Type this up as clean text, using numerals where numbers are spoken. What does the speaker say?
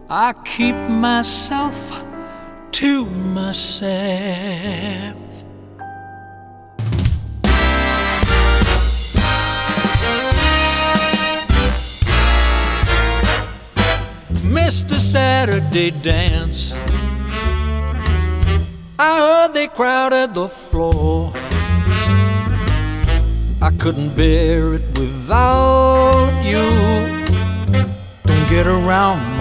I keep myself to myself. Mr. Saturday Dance, I heard they crowded the floor. I couldn't bear it without you. Don't get around